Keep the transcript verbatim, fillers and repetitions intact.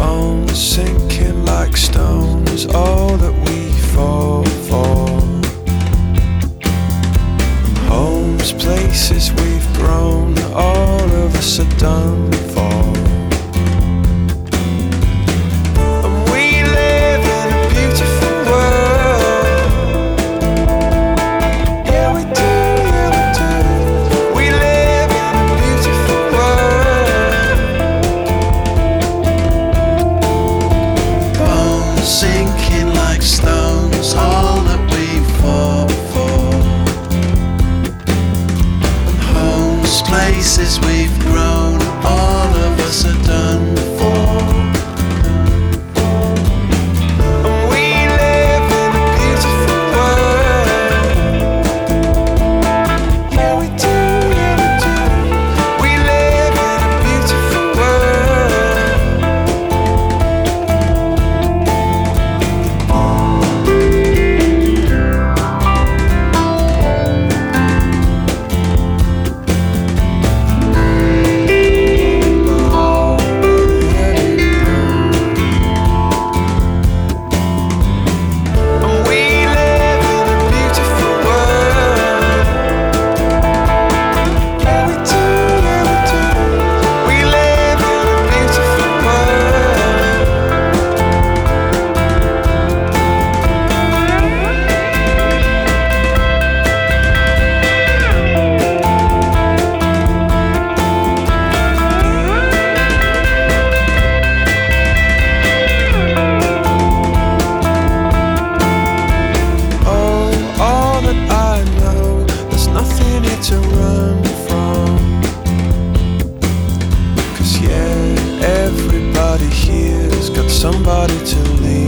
Bones sinking like stone is all that we fall for. Homes, places we've grown, all of us are done for. And we live in a beautiful world. Yeah, we do, yeah, we do. We live in a beautiful world. Bones sinking like stones, all that we fall for. Places we've grown, all of us are done for. And we live in a beautiful world. Yeah, we do, yeah, we do. We live in a beautiful to run from. 'Cause yeah, everybody here's got somebody to lean